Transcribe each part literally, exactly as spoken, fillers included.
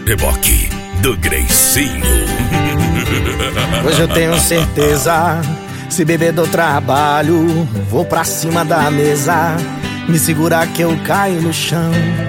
reboque do Greicinho. Hoje eu tenho certeza, se beber do trabalho, vou pra cima da mesa, me segurar que eu caio no chão.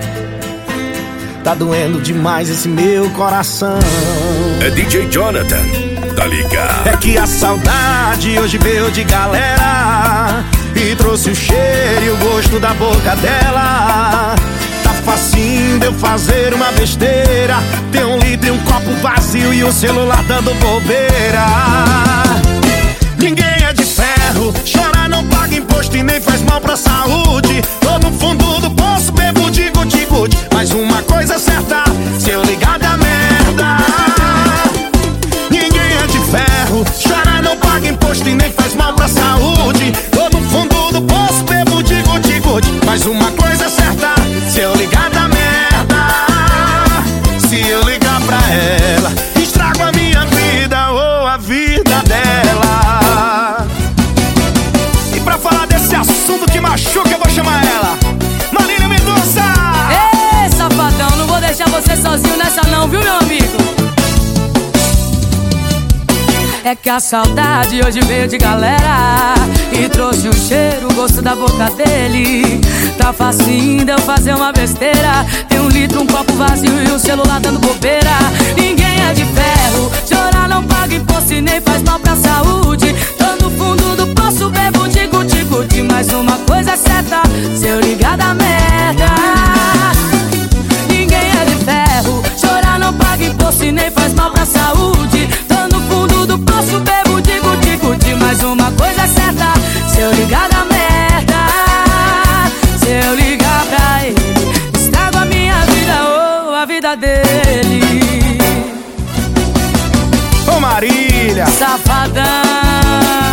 Tá doendo demais esse meu coração. É D J Jonathan, tá ligado? É que a saudade hoje veio de galera e trouxe o cheiro e o gosto da boca dela. Tá facinho de eu fazer uma besteira, ter um litro e um copo vazio e o celular dando bobeira. Ninguém é de ferro, chorar não paga imposto e nem faz mal pra saúde. Tô no fundo do poço, bebo de guti-guti, mas uma coisa é certa, se eu ligar da merda. Ninguém é de ferro, chorar não paga imposto e nem faz mal pra saúde. Tô no fundo do poço, bebo de guti-guti, mas uma coisa é certa, se eu ligar da merda. Se eu ligar pra ela, estrago a minha vida ou a vida dela. E pra falar desse assunto que machuca, eu vou chamar ela, Marília Mendonça. Ei, safadão, não vou deixar você sozinho nessa não, viu, meu amigo? É que a saudade hoje veio de galera e trouxe o cheiro, o gosto da boca dele. Tá facinho de eu fazer uma besteira, tem um litro, um copo vazio e o celular dando bobeira. Ninguém é de ferro, chorar não paga imposto e nem faz mal pra saúde. Tô no fundo do poço, bebo de guti-guti, mas uma coisa é certa, se eu ligar da merda. Ninguém é de ferro, chorar não paga imposto e nem faz mal pra saúde. Tô no fundo do poço, bebo de guti-guti, mas uma coisa é certa, se eu ligar da merda. Se eu ligar pra ele, estrago a minha vida ou a vida dele. Ô Marília, Safadão.